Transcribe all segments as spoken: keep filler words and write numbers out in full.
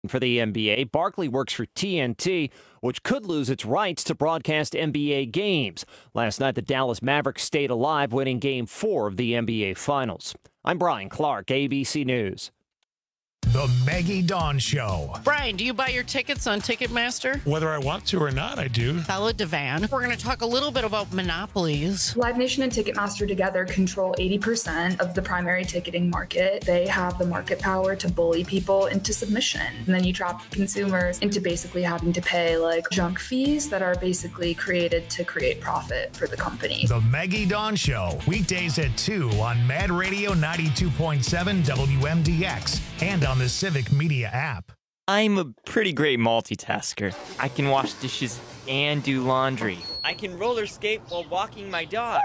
For the N B A, Barkley works for T N T, which could lose its rights to broadcast N B A games. Last night, the Dallas Mavericks stayed alive, winning Game four of the N B A Finals. I'm Brian Clark, A B C News. The Maggie Dawn Show. Brian, do you buy your tickets on Ticketmaster? Whether I want to or not, I do. Bella Devan. We're going to talk a little bit about monopolies. Live Nation and Ticketmaster together control eighty percent of the primary ticketing market. They have the market power to bully people into submission. And then you trap consumers into basically having to pay like junk fees that are basically created to create profit for the company. The Maggie Dawn Show. Weekdays at two on Mad Radio ninety-two point seven W M D X and on the Civic Media app. I'm a pretty great multitasker. I can wash dishes and do laundry. I can roller skate while walking my dog.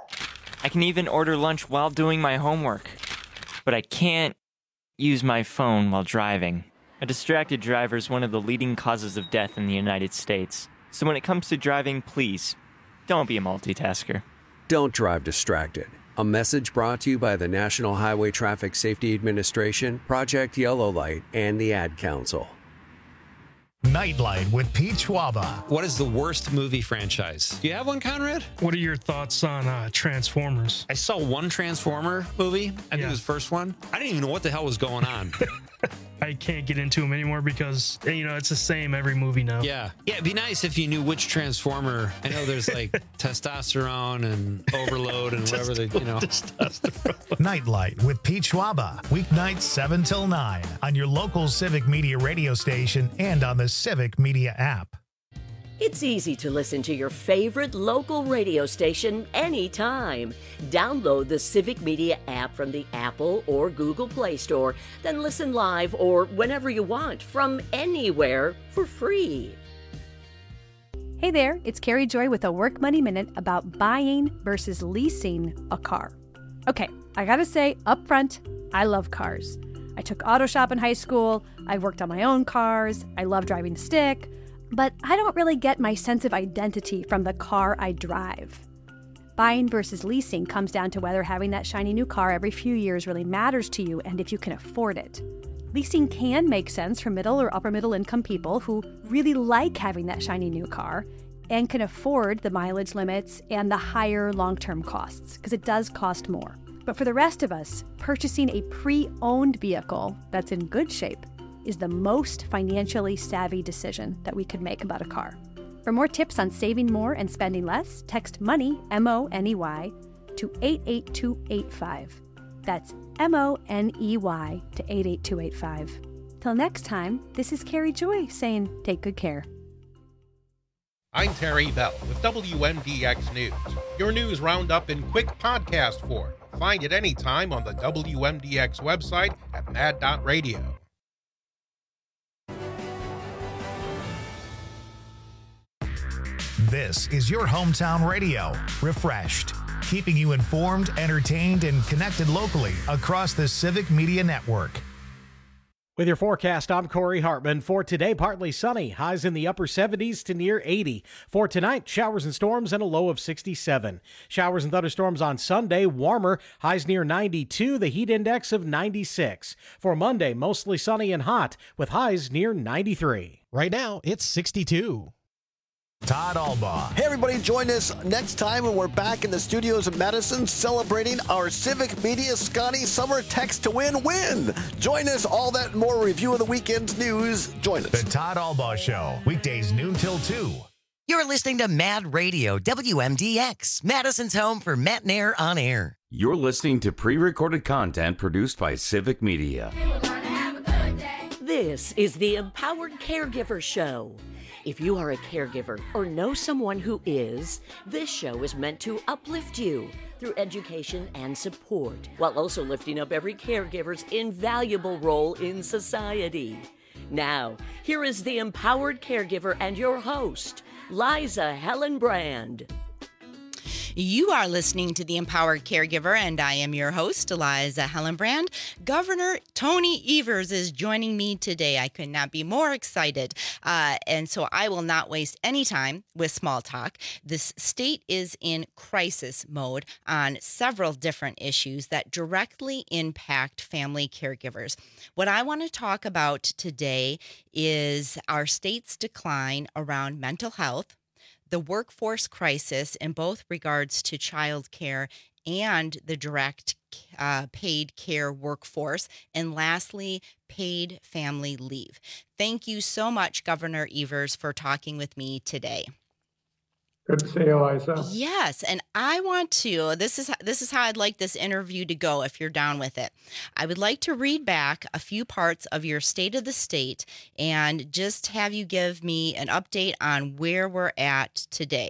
I can even order lunch while doing my homework. But I can't use my phone while driving. A distracted driver is one of the leading causes of death in the United States. So when it comes to driving, please, don't be a multitasker. Don't drive distracted. A message brought to you by the National Highway Traffic Safety Administration, Project Yellow Light, and the Ad Council. Nightlight with Pete Schwaba. What is the worst movie franchise? Do you have one, Conrad? What are your thoughts on uh, Transformers? I saw one Transformer movie. I think Yeah. it was the first one. I didn't even know what the hell was going on. I can't get into them anymore because, you know, it's the same every movie now. Yeah. Yeah, it'd be nice if you knew which Transformer. I know there's like testosterone and overload and whatever they, you know. Nightlight with Pete Schwaba. Weeknights seven till nine on your local Civic Media radio station and on the Civic Media app. It's easy to listen to your favorite local radio station anytime. Download the Civic Media app from the Apple or Google Play Store, then listen live or whenever you want from anywhere for free. Hey there, it's Carrie Joy with a Work Money Minute about buying versus leasing a car. Okay, I gotta say up front, I love cars. I took auto shop in high school, I worked on my own cars, I love driving stick, but I don't really get my sense of identity from the car I drive. Buying versus leasing comes down to whether having that shiny new car every few years really matters to you and if you can afford it. Leasing can make sense for middle or upper middle income people who really like having that shiny new car and can afford the mileage limits and the higher long-term costs, because it does cost more. But for the rest of us, purchasing a pre-owned vehicle that's in good shape is the most financially savvy decision that we could make about a car. For more tips on saving more and spending less, text MONEY, M O N E Y, to eight eight two eight five. That's M O N E Y to eight eight two eight five. Till next time, this is Carrie Joy saying take good care. I'm Terry Bell with W M D X News, your news roundup in quick podcast form. Find it anytime on the W M D X website at mad dot radio. This is your hometown radio, refreshed, keeping you informed, entertained, and connected locally across the Civic Media Network. With your forecast, I'm Corey Hartman. For today, partly sunny, highs in the upper seventies to near eighty. For tonight, showers and storms and a low of sixty-seven. Showers and thunderstorms on Sunday, warmer, highs near ninety-two, the heat index of ninety-six. For Monday, mostly sunny and hot, with highs near ninety-three. Right now, it's sixty-two. Todd Albaugh. Hey, everybody, join us next time when we're back in the studios of Madison celebrating our Civic Media Scotty Summer Text to Win win. Join us, all that and more review of the weekend's news. Join us. The Todd Albaugh Show, weekdays noon till two. You're listening to Mad Radio, W M D X, Madison's home for Matt Nair on air. You're listening to pre-recorded content produced by Civic Media. This is the Empowered Caregiver Show. If you are a caregiver or know someone who is, this show is meant to uplift you through education and support, while also lifting up every caregiver's invaluable role in society. Now, here is the Empowered Caregiver and your host, Liza Helen Brand. You are listening to The Empowered Caregiver, and I am your host, Eliza Hellenbrand. Governor Tony Evers is joining me today. I could not be more excited, uh, and so I will not waste any time with small talk. This state is in crisis mode on several different issues that directly impact family caregivers. What I want to talk about today is our state's decline around mental health, the workforce crisis in both regards to child care and the direct uh, paid care workforce, and lastly, paid family leave. Thank you so much, Governor Evers, for talking with me today. Good to see you, Eliza. Yes, and I want to, this is this is how I'd like this interview to go, if you're down with it. I would like to read back a few parts of your State of the State and just have you give me an update on where we're at today.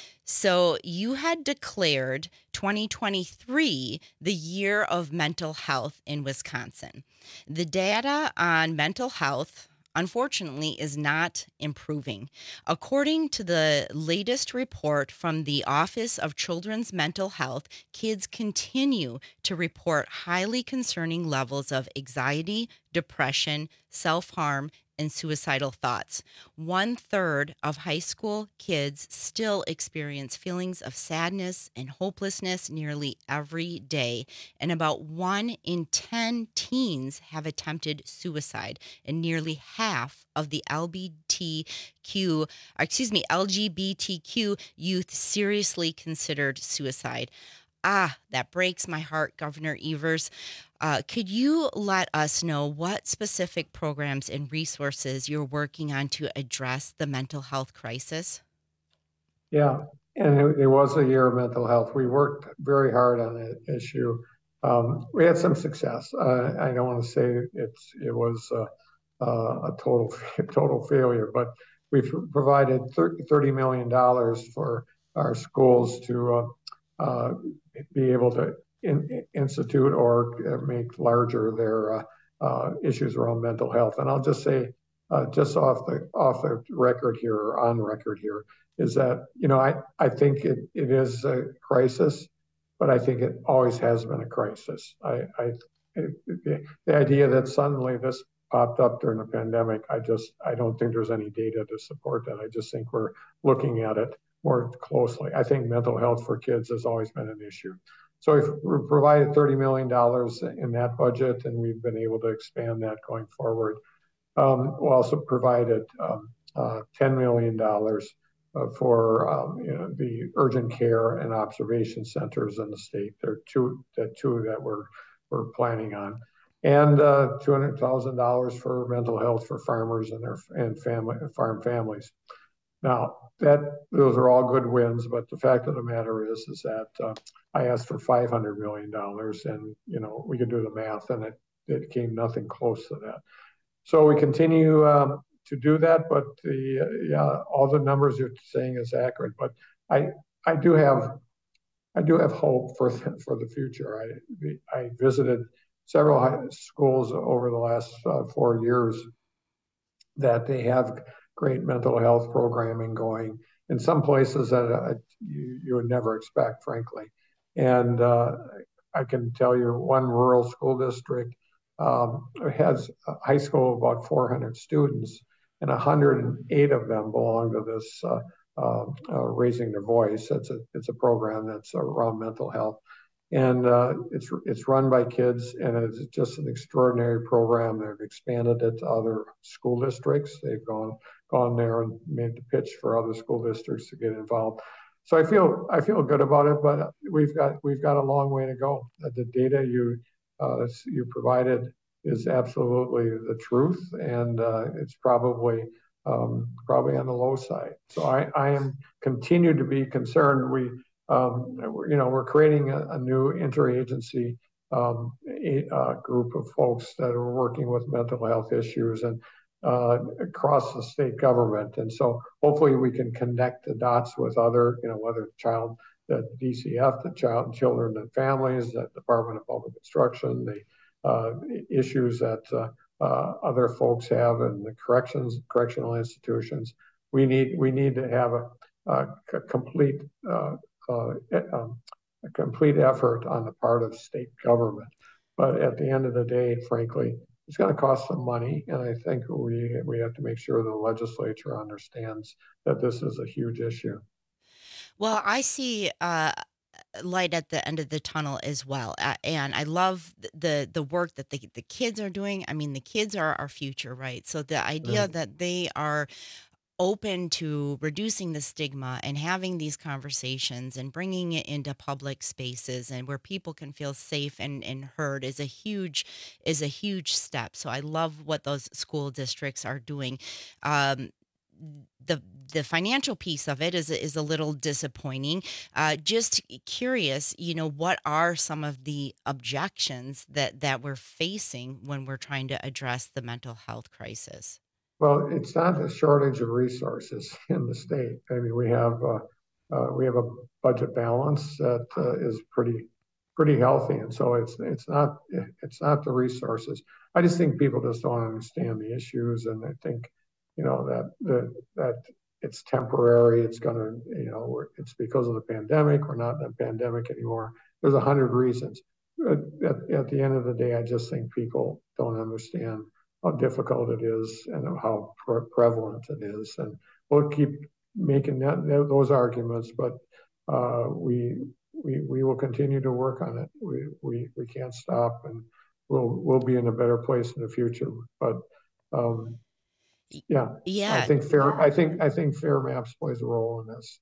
So you had declared twenty twenty-three the year of mental health in Wisconsin. The data on mental health, unfortunately, is not improving. According to the latest report from the Office of Children's Mental Health, kids continue to report highly concerning levels of anxiety, depression, self-harm, and suicidal thoughts. One third of high school kids still experience feelings of sadness and hopelessness nearly every day, and about one in ten teens have attempted suicide, and nearly half of the L G B T Q, excuse me, L G B T Q youth seriously considered suicide. Ah, that breaks my heart, Governor Evers. Uh, could you let us know what specific programs and resources you're working on to address the mental health crisis? Yeah, and it, it was a year of mental health. We worked very hard on that issue. Um, we had some success. Uh, I don't want to say it's it was uh, uh, a total total failure, but we've provided thirty million dollars for our schools to uh, uh, be able to in, institute or make larger their uh, uh, issues around mental health. And I'll just say, uh, just off the off the record here, or on record here, is that, you know, I, I think it, it is a crisis, but I think it always has been a crisis. I, I it, the, the idea that suddenly this popped up during the pandemic, I just, I don't think there's any data to support that. I just think we're looking at it more closely. I think mental health for kids has always been an issue. So we've provided thirty million dollars in that budget, and we've been able to expand that going forward. Um, we also provided um, uh, ten million dollars uh, for um, you know, the urgent care and observation centers in the state. There are two, the two that we're, we're planning on. And uh, two hundred thousand dollars for mental health for farmers and their and family farm families. Now, that those are all good wins, but the fact of the matter is, is that uh, I asked for five hundred million dollars, and, you know, we could do the math, and it, it came nothing close to that. So we continue um, to do that, but the, uh, yeah, all the numbers you're saying is accurate, but I, I do have, I do have hope for, for the future. I, I visited several high schools over the last uh, four years that they have great mental health programming going in some places that uh, you, you would never expect, frankly. And uh, I can tell you one rural school district um, has a high school of about four hundred students, and one hundred eight of them belong to this uh, uh, uh, Raising Their Voice. It's a, it's a program that's around mental health. And uh, it's it's run by kids, and it's just an extraordinary program. They've expanded it to other school districts. They've gone gone there and made the pitch for other school districts to get involved. So I feel I feel good about it, but we've got we've got a long way to go. The data you uh, you provided is absolutely the truth, and uh, it's probably um, probably on the low side. So I, I am continue to be concerned. We Um, you know, we're creating a, a new interagency um, a, a group of folks that are working with mental health issues and uh, across the state government. And so hopefully we can connect the dots with other, you know, whether child, the D C F, the Child, Children and Families, the Department of Public Instruction, the uh, issues that uh, uh, other folks have in the corrections, correctional institutions. We need, we need to have a, a complete uh, uh, um, a complete effort on the part of state government. But at the end of the day, frankly, it's going to cost some money, and I think we we have to make sure the legislature understands that this is a huge issue. Well, I see uh, light at the end of the tunnel as well, uh, and I love the the work that the the kids are doing. I mean, the kids are our future, right? So the idea Mm. that they are open to reducing the stigma and having these conversations and bringing it into public spaces and where people can feel safe and, and heard is a huge is a huge step. So I love what those school districts are doing. Um, the the financial piece of it is is a little disappointing. Uh, just curious, you know, what are some of the objections that that we're facing when we're trying to address the mental health crisis? Well, it's not a shortage of resources in the state. I mean, we have uh, uh, we have a budget balance that uh, is pretty pretty healthy, and so it's it's not it's not the resources. I just think people just don't understand the issues, and I think you know that that that it's temporary. It's going to you know we're, it's because of the pandemic. We're not in a pandemic anymore. There's a hundred reasons. At, at, at the end of the day, I just think people don't understand how difficult it is and how pre- prevalent it is. And we'll keep making that, those arguments, but uh, we, we we will continue to work on it. We we we can't stop, and we'll we'll be in a better place in the future. But um, yeah, Yeah. I think fair. I think I think Fair Maps plays a role in this.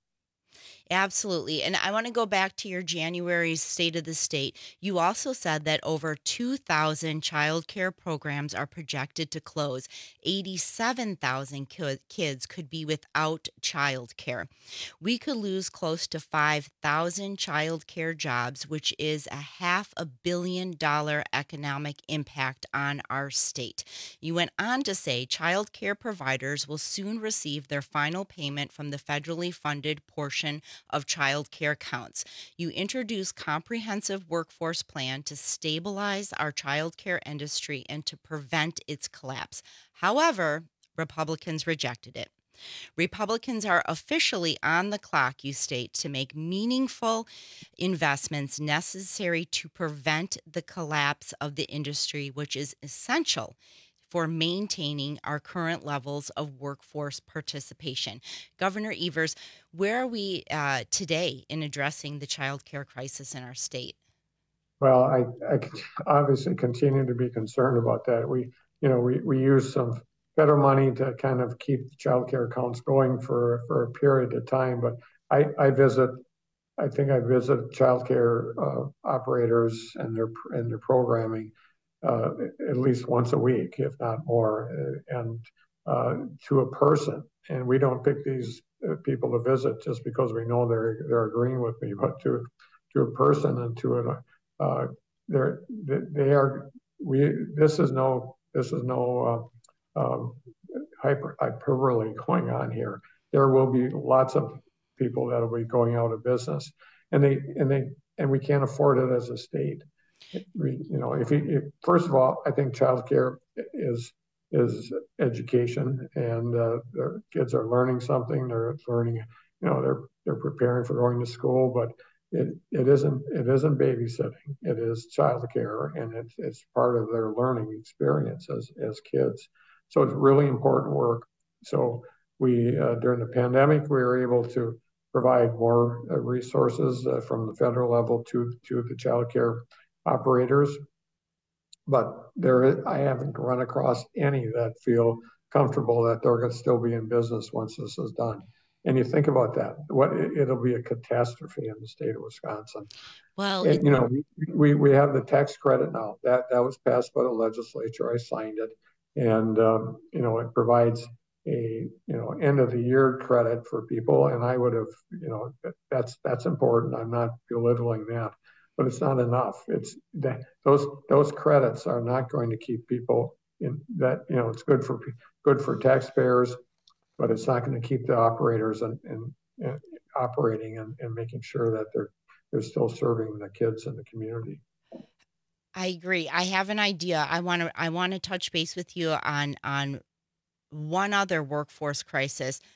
Absolutely. And I want to go back to your January State of the State. You also said that over two thousand child care programs are projected to close. eighty-seven thousand ki- kids could be without child care. We could lose close to five thousand child care jobs, which is a half a billion dollar economic impact on our state. You went on to say child care providers will soon receive their final payment from the federally funded portion of child care counts. You introduced comprehensive workforce plan to stabilize our child care industry and to prevent its collapse. However, Republicans rejected it. Republicans are officially on the clock, you state, to make meaningful investments necessary to prevent the collapse of the industry, which is essential for maintaining our current levels of workforce participation. Governor Evers, where are we uh, today in addressing the child care crisis in our state? Well, I, I obviously continue to be concerned about that. We, you know, we, we use some federal money to kind of keep the child care accounts going for, for a period of time. But I, I visit, I think I visit child care uh, operators and their and their programming uh, at least once a week, if not more, uh, and uh, to a person. And we don't pick these uh, people to visit just because we know they're they're agreeing with me, but to to a person and to an uh, they're they are we. This is no this is no uh, um, hyper, hyperbole going on here. There will be lots of people that will be going out of business, and they and they and we can't afford it as a state. We, you know, if, you, if first of all, I think childcare is is education, and uh, the kids are learning something. They're learning, you know, they're they're preparing for going to school, but it, it isn't it isn't babysitting. It is childcare, and it's it's part of their learning experience as as kids. So it's really important work. So we uh, during the pandemic, we were able to provide more uh, resources uh, from the federal level to to the childcare operators, but there I haven't run across any that feel comfortable that they're going to still be in business once this is done. And you think about that, what it'll be a catastrophe in the state of Wisconsin. Well, and, you know, we, we we have the tax credit now that that was passed by the legislature. I signed it, and um, you know it provides a you know end of the year credit for people. And I would have you know that's that's important. I'm not belittling that. But it's not enough. It's that those those credits are not going to keep people in that. You know, it's good for good for taxpayers, but it's not going to keep the operators and, and, and operating and, and making sure that they're they're still serving the kids in the community. I agree. I have an idea. I want to I want to touch base with you on on one other workforce crisis.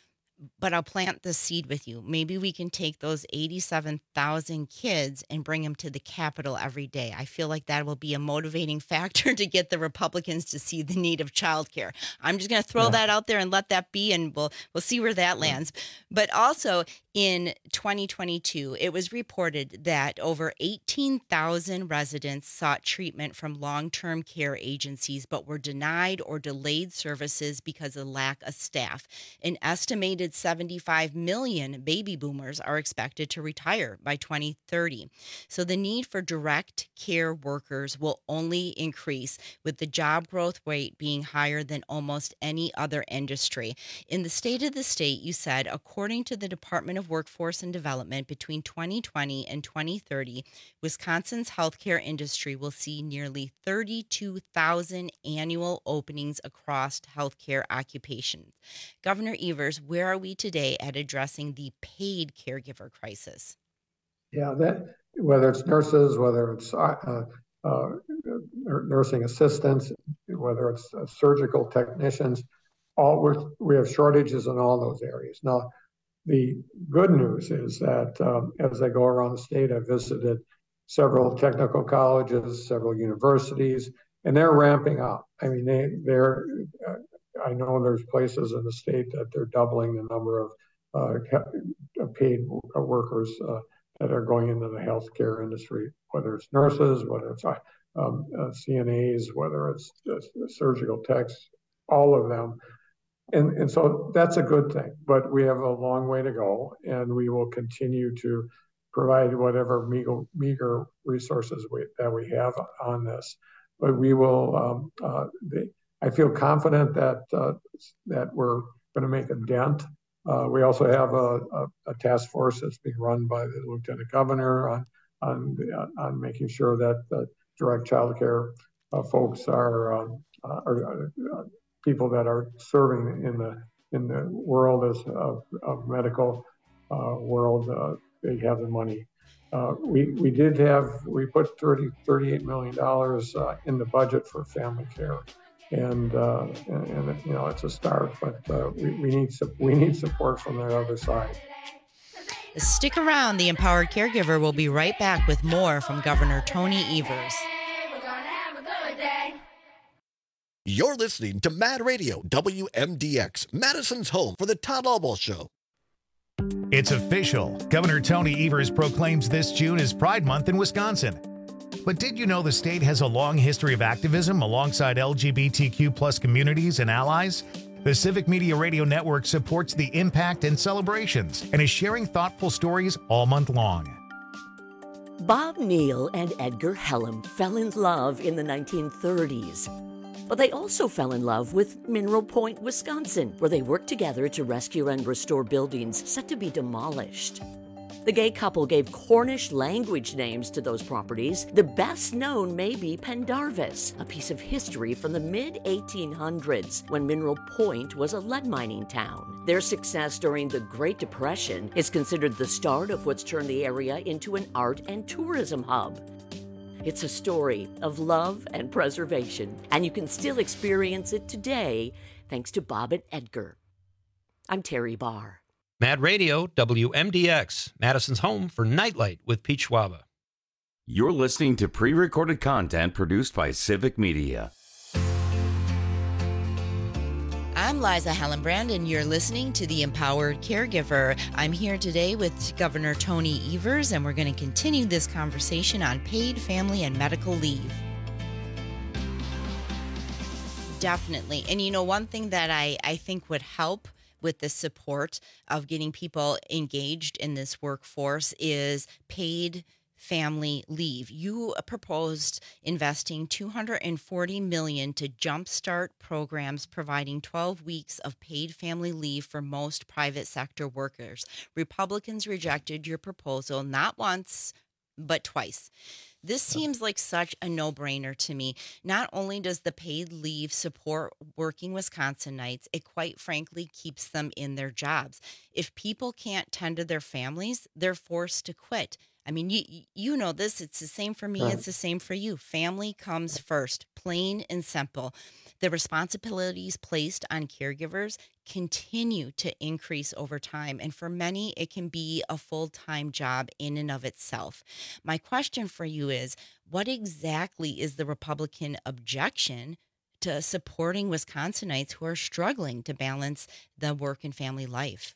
but I'll plant the seed with you. Maybe we can take those eighty-seven thousand kids and bring them to the Capitol every day. I feel like that will be a motivating factor to get the Republicans to see the need of childcare. I'm just going to throw yeah. that out there and let that be, and we'll we'll see where that lands. But also in twenty twenty-two, it was reported that over eighteen thousand residents sought treatment from long-term care agencies, but were denied or delayed services because of lack of staff. An estimated seventy-five million baby boomers are expected to retire by twenty thirty. So the need for direct care workers will only increase, with the job growth rate being higher than almost any other industry. In the State of the State, you said, according to the Department of Workforce and Development, between twenty twenty and twenty thirty, Wisconsin's healthcare industry will see nearly thirty-two thousand annual openings across healthcare occupations. Governor Evers, where are we today at addressing the paid caregiver crisis? Yeah, that whether it's nurses, whether it's uh, uh, nursing assistants, whether it's uh, surgical technicians, all we're, we have shortages in all those areas. Now, the good news is that um, as I go around the state, I visited several technical colleges, several universities, and they're ramping up. I mean, they, they're, uh, I know there's places in the state that they're doubling the number of uh, paid workers uh, that are going into the healthcare industry, whether it's nurses, whether it's um, uh, C N As, whether it's uh, surgical techs, all of them. And, and so that's a good thing, but we have a long way to go, and we will continue to provide whatever meager, meager resources we, that we have on this. But we will, um, uh, the, I feel confident that uh, that we're going to make a dent. Uh, we also have a, a, a task force that's being run by the Lieutenant Governor on on, the, on making sure that the direct child care uh, folks are, um, uh, are uh, people that are serving in the in the world as of, of medical uh, world. Uh, they have the money. Uh, we we did have we put thirty, thirty-eight million dollars uh, in the budget for family care, and uh, and, and you know it's a start, but uh, we, we need we need support from the other side. Stick around. The Empowered Caregiver will be right back with more from Governor Tony Evers. You're listening to Mad Radio, W M D X, Madison's home for the Todd Albaugh Show. It's official. Governor Tony Evers proclaims this June as Pride Month in Wisconsin. But did you know the state has a long history of activism alongside L G B T Q plus communities and allies? The Civic Media Radio Network supports the impact and celebrations and is sharing thoughtful stories all month long. Bob Neal and Edgar Hellam fell in love in the nineteen thirties. But they also fell in love with Mineral Point, Wisconsin, where they worked together to rescue and restore buildings set to be demolished. The gay couple gave Cornish language names to those properties. The best known may be Pendarvis, a piece of history from the mid eighteen hundreds, when Mineral Point was a lead mining town. Their success during the Great Depression is considered the start of what's turned the area into an art and tourism hub. It's a story of love and preservation, and you can still experience it today thanks to Bob and Edgar. I'm Terry Barr. Mad Radio, W M D X, Madison's home for Nightlight with Pete Schwaba. You're listening to pre-recorded content produced by Civic Media. I'm Liza Hallenbrand, and you're listening to The Empowered Caregiver. I'm here today with Governor Tony Evers, and we're going to continue this conversation on paid family and medical leave. Definitely. And you know, one thing that I, I think would help with the support of getting people engaged in this workforce is paid family leave. You proposed investing two hundred forty million dollars to jumpstart programs providing twelve weeks of paid family leave for most private sector workers. Republicans rejected your proposal not once, but twice. This seems like such a no-brainer to me. Not only does the paid leave support working Wisconsinites, it quite frankly keeps them in their jobs. If people can't tend to their families, they're forced to quit. I mean, you you know this. It's the same for me. Right. It's the same for you. Family comes first, plain and simple. The responsibilities placed on caregivers continue to increase over time. And for many, it can be a full-time job in and of itself. My question for you is, what exactly is the Republican objection to supporting Wisconsinites who are struggling to balance the work and family life?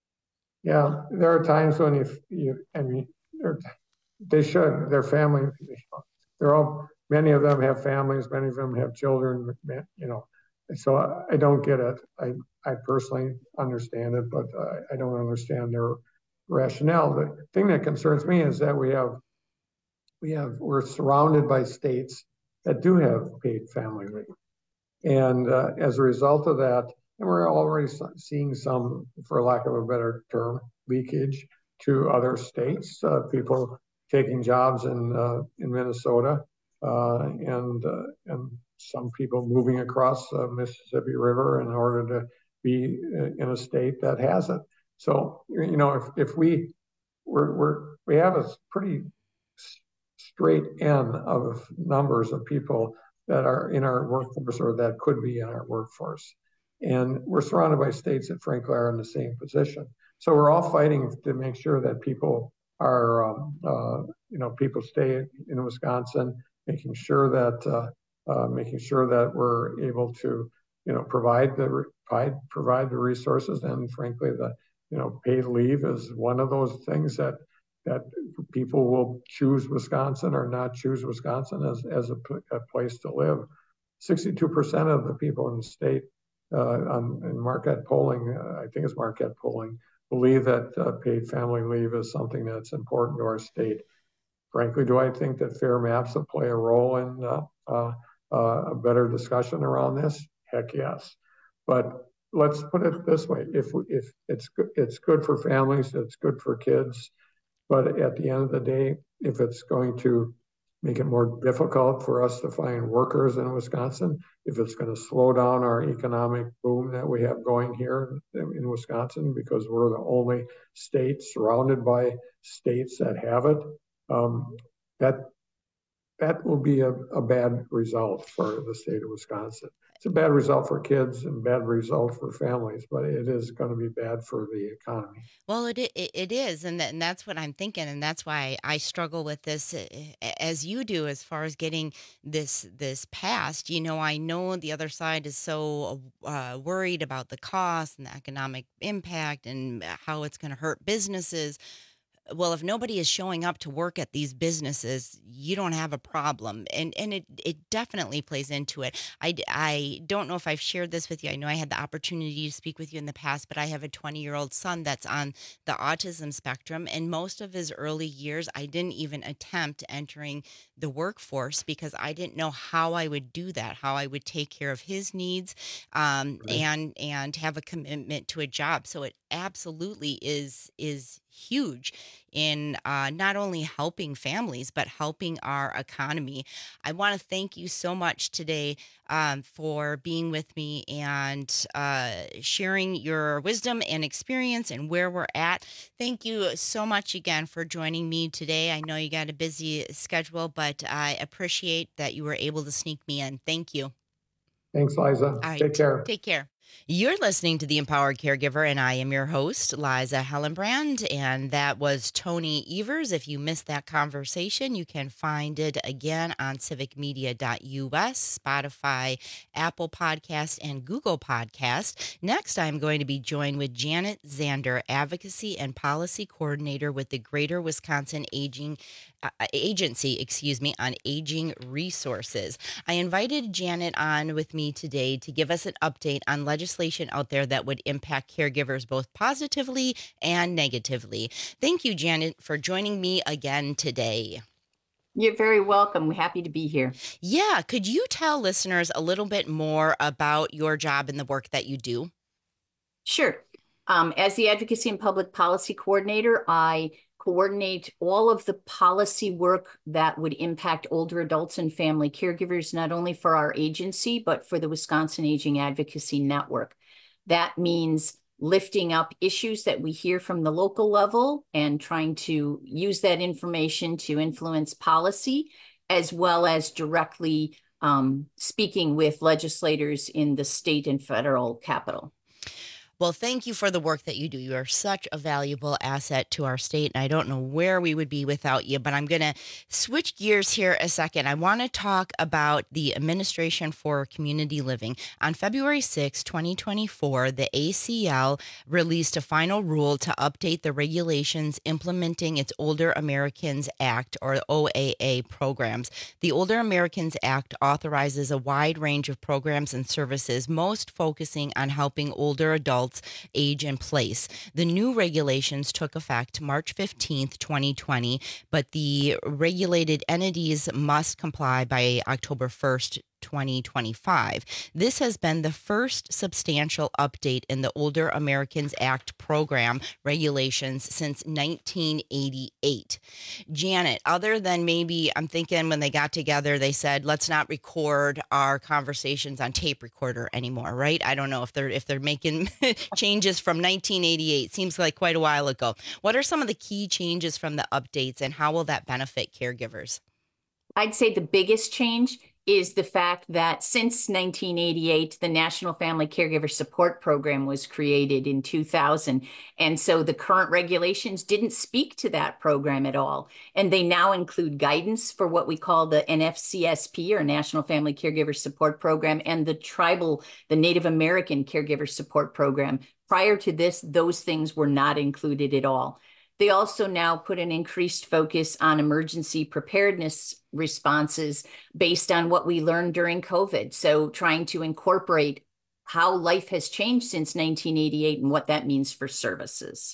Yeah, there are times when you, you I mean, they should, their family, they're all, many of them have families, many of them have children, you know, so I, I don't get it. I, I personally understand it, but I, I don't understand their rationale. The thing that concerns me is that we have, we have, we're surrounded by states that do have paid family leave. And uh, as a result of that, and we're already seeing some, for lack of a better term, leakage to other states, uh, people taking jobs in uh, in Minnesota, uh, and uh, and some people moving across the Mississippi River in order to be in a state that has it. So, you know, if, if we we're, we're we have a pretty straight N of numbers of people that are in our workforce or that could be in our workforce. And we're surrounded by states that frankly are in the same position. So we're all fighting to make sure that people are, um, uh, you know, people stay in Wisconsin, making sure that, uh, uh, making sure that we're able to, you know, provide the provide provide the resources. And frankly, the, you know, paid leave is one of those things that that people will choose Wisconsin or not choose Wisconsin as as a, a place to live. sixty-two percent of the people in the state. Uh, on in Marquette polling, uh, I think it's Marquette polling, believe that uh, paid family leave is something that's important to our state. Frankly, do I think that fair maps will play a role in uh, uh, uh, a better discussion around this? Heck yes. But let's put it this way: if if it's good, it's good for families, it's good for kids. But at the end of the day, if it's going to make it more difficult for us to find workers in Wisconsin, if it's going to slow down our economic boom that we have going here in Wisconsin, because we're the only state surrounded by states that have it, um, that that will be a, a bad result for the state of Wisconsin. It's a bad result for kids and bad result for families, but it is going to be bad for the economy. Well, it it, it is, and, that, and that's what I'm thinking, and that's why I struggle with this as you do, as far as getting this this passed. You know, I know the other side is so uh, worried about the cost and the economic impact and how it's going to hurt businesses. Well, if nobody is showing up to work at these businesses, you don't have a problem. And and it, it definitely plays into it. I, I don't know if I've shared this with you. I know I had the opportunity to speak with you in the past, but I have a twenty-year-old son that's on the autism spectrum. And most of his early years, I didn't even attempt entering the workforce because I didn't know how I would do that, how I would take care of his needs, um, right. and and have a commitment to a job. So it absolutely is is huge in uh, not only helping families, but helping our economy. I want to thank you so much today um, for being with me and uh, sharing your wisdom and experience and where we're at. Thank you so much again for joining me today. I know you got a busy schedule, but I appreciate that you were able to sneak me in. Thank you. Thanks, Liza. All right. Take care. Take care. You're listening to The Empowered Caregiver, and I am your host, Liza Hellenbrand, and that was Tony Evers. If you missed that conversation, you can find it again on civic media dot U S, Spotify, Apple Podcast, and Google Podcast. Next, I'm going to be joined with Janet Zander, Advocacy and Policy Coordinator with the Greater Wisconsin Aging Uh, agency, excuse me, on aging resources. I invited Janet on with me today to give us an update on legislation out there that would impact caregivers both positively and negatively. Thank you, Janet, for joining me again today. You're very welcome. We're happy to be here. Yeah. Could you tell listeners a little bit more about your job and the work that you do? Sure. Um, as the Advocacy and Public Policy Coordinator, I coordinate all of the policy work that would impact older adults and family caregivers, not only for our agency, but for the Wisconsin Aging Advocacy Network. That means lifting up issues that we hear from the local level and trying to use that information to influence policy, as well as directly um, speaking with legislators in the state and federal capital. Well, thank you for the work that you do. You are such a valuable asset to our state, and I don't know where we would be without you, but I'm going to switch gears here a second. I want to talk about the Administration for Community Living. On February sixth, twenty twenty-four, the A C L released a final rule to update the regulations implementing its Older Americans Act, or O A A, programs. The Older Americans Act authorizes a wide range of programs and services, most focusing on helping older adults age in place. The new regulations took effect March fifteenth, twenty twenty, but the regulated entities must comply by October first, twenty twenty-five. This has been the first substantial update in the Older Americans Act program regulations since nineteen eighty-eight. Janet, other than maybe, I'm thinking when they got together, they said, let's not record our conversations on tape recorder anymore, right? I don't know if they're if they're making changes from nineteen eighty-eight. Seems like quite a while ago. What are some of the key changes from the updates, and how will that benefit caregivers? I'd say the biggest change is the fact that since nineteen eighty-eight, the National Family Caregiver Support Program was created in two thousand. And so the current regulations didn't speak to that program at all. And they now include guidance for what we call the N F C S P, or National Family Caregiver Support Program, and the tribal, the Native American Caregiver Support Program. Prior to this, those things were not included at all. They also now put an increased focus on emergency preparedness responses based on what we learned during COVID. So trying to incorporate how life has changed since nineteen eighty-eight and what that means for services.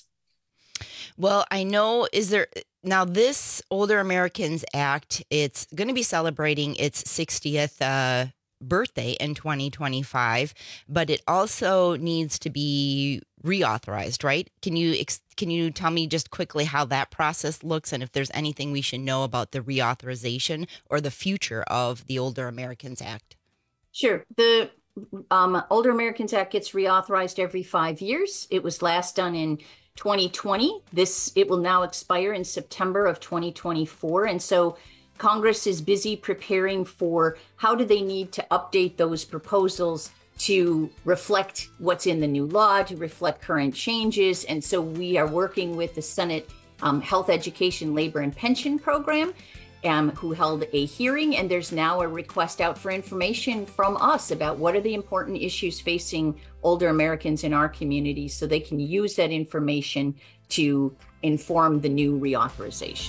Well, I know, is there, now this Older Americans Act, it's going to be celebrating its sixtieth uh, birthday in twenty twenty-five, but it also needs to be reauthorized, right? Can you ex- can you tell me just quickly how that process looks, and if there's anything we should know about the reauthorization or the future of the Older Americans Act? Sure. The um, Older Americans Act gets reauthorized every five years. It was last done in twenty twenty. This it will now expire in September of twenty twenty-four, and so Congress is busy preparing for how do they need to update those proposals to reflect what's in the new law, to reflect current changes. And so we are working with the Senate um, Health, Education, Labor, and Pension Program, um, who held a hearing. And there's now a request out for information from us about what are the important issues facing older Americans in our community, so they can use that information to inform the new reauthorization.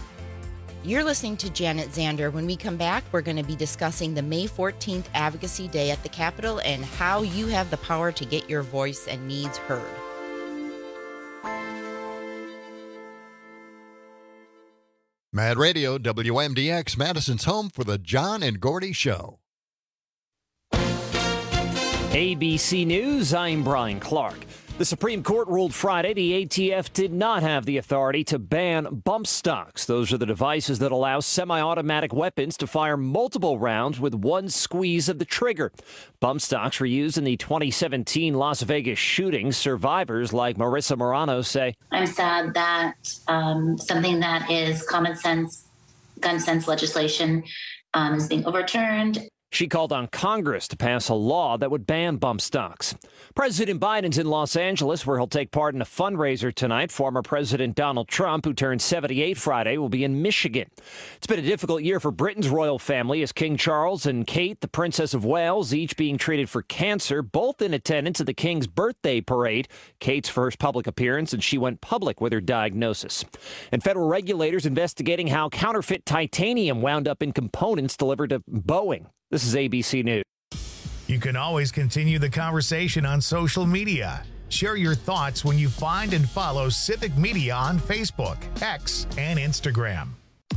You're listening to Janet Zander. When we come back, we're going to be discussing the May fourteenth Advocacy Day at the Capitol and how you have the power to get your voice and needs heard. Mad Radio, W M D X, Madison's home for the John and Gordy Show. A B C News, I'm Brian Clark. The Supreme Court ruled Friday the A T F did not have the authority to ban bump stocks. Those are the devices that allow semi-automatic weapons to fire multiple rounds with one squeeze of the trigger. Bump stocks were used in the twenty seventeen Las Vegas shooting. Survivors like Marissa Morano say, I'm sad that um, something that is common sense, gun sense legislation um, is being overturned. She called on Congress to pass a law that would ban bump stocks. President Biden's in Los Angeles, where he'll take part in a fundraiser tonight. Former President Donald Trump, who turned seventy-eight Friday, will be in Michigan. It's been a difficult year for Britain's royal family, as King Charles and Kate, the Princess of Wales, each being treated for cancer, both in attendance at the King's birthday parade, Kate's first public appearance, and she went public with her diagnosis. And federal regulators investigating how counterfeit titanium wound up in components delivered to Boeing. This is A B C News. You can always continue the conversation on social media. Share your thoughts when you find and follow Civic Media on Facebook, X, and Instagram.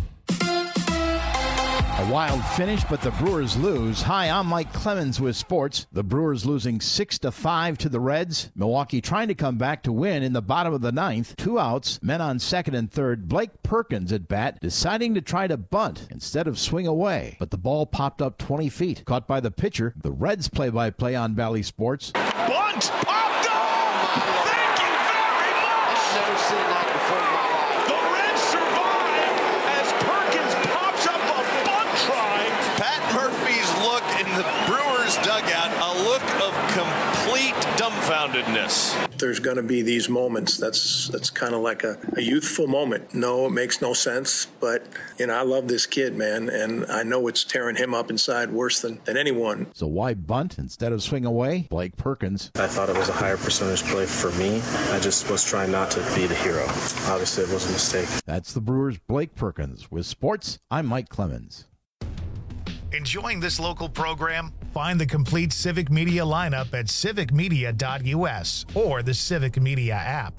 A wild finish, but the Brewers lose. Hi, I'm Mike Clemens with sports. The Brewers losing six to five to the Reds. Milwaukee trying to come back to win in the bottom of the ninth. Two outs, men on second and third. Blake Perkins at bat, deciding to try to bunt instead of swing away. But the ball popped up twenty feet. Caught by the pitcher. The Reds play-by-play on Valley Sports. Bunt! Popped up! Thank you very much. I've never seen that before in my life. The Reds survive as Perkins pops up a bunt try. Pat Murphy's look in the Brewers dugout, a look of complete dumbfoundedness. There's going to be these moments. That's that's kind of like a, a youthful moment. No, it makes no sense. But, you know, I love this kid, man. And I know it's tearing him up inside worse than, than anyone. So why bunt instead of swing away? Blake Perkins. I thought it was a higher percentage play for me. I just was trying not to be the hero. Obviously, it was a mistake. That's the Brewers' Blake Perkins. With sports, I'm Mike Clemens. Enjoying this local program? Find the complete Civic Media lineup at civic media dot u s or the Civic Media app.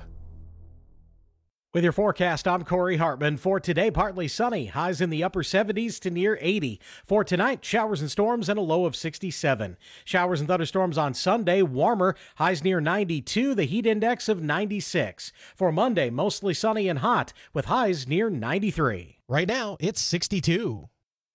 With your forecast, I'm Corey Hartman. For today, partly sunny, highs in the upper seventies to near eighty. For tonight, showers and storms and a low of sixty-seven. Showers and thunderstorms on Sunday, warmer, highs near ninety-two, the heat index of ninety-six. For Monday, mostly sunny and hot, with highs near ninety-three. Right now, it's sixty-two.